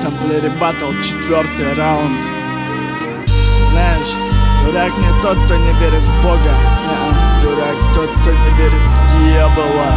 сэмплере батл, 4-й раунд. Знаешь, дурак не тот, кто не верит в Бога, дурак тот, кто не верит в дьявола.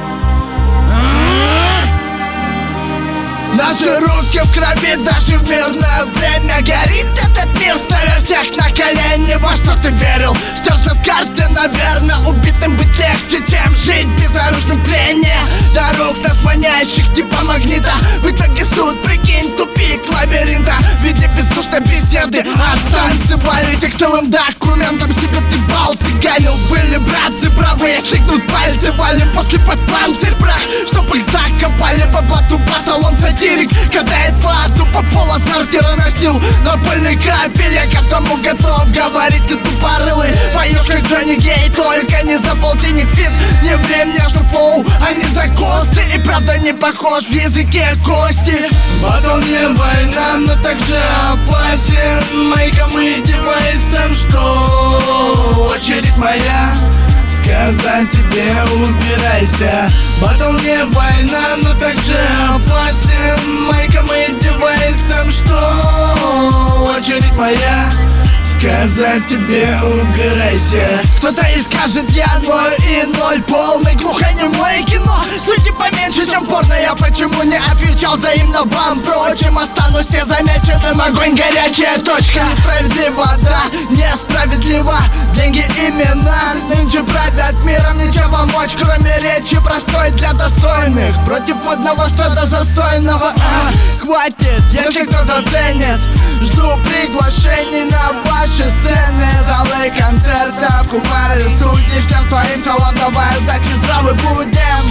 Наши руки в крови, даже в мирное время горит этот мир, ставя всех на колени. Во что ты верил? Стерты с карты, наверное. Убитым быть легче, чем жить в безоружном плене. Дорог нас манящих типа магнита. В итоге суд, прикинь, тупик лабиринта. В виде бездушной беседы оттанцевали текстовым документом. Себе ты бал цыганил. Были братцы правы, если гнут пальцы. Валим после под панцирь прах, чтоб их закопали по блату. Батл, он сатирик, катает плату по полу сортира носил напольный кафель. Я каждому готов говорить, ты тупорылый. Поешь как Джонни Гей, только не за полтинник фит. Не время, что флоу, а не за косты. И правда не похож в языке кости. Батл не война, но также опасен. Майком и девайсом, что очередь моя сказать тебе убирайся. Батл не война, но также опасен. Майком и девайсом, что очередь моя сказать тебе убирайся. Кто-то и скажет я 0 полный глухонемое кино. Сути поменьше, чем порно. Я почему не отвечал взаимно вам? Впрочем, останусь незамеченным. Огонь, горячая точка. Несправедливо, да, несправедливо. Деньги, имена нынче правят миром. Ничем помочь, кроме речи простой для достойных. Против модного стада застойного. Хватит, если кто заценит. Жду приглашений на ваши сцены, залы концертов, кумары, студии. Всем своим салон давай удачи, здравы будем.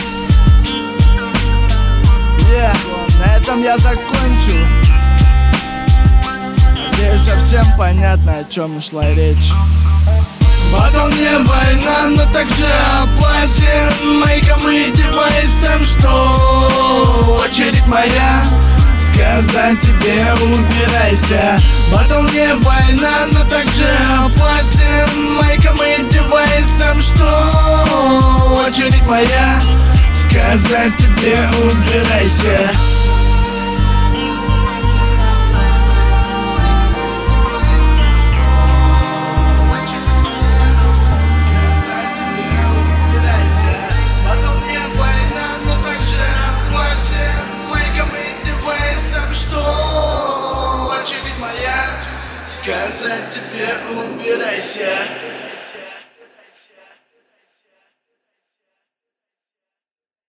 На этом я закончу. Надеюсь, совсем понятно, о чем шла речь. Батл не война, но также опасен. Майком и девайсом, что очередь моя сказать тебе убирайся. Батл не война, но также опасен. Майком и девайсом, что очередь моя сказать тебе убирайся.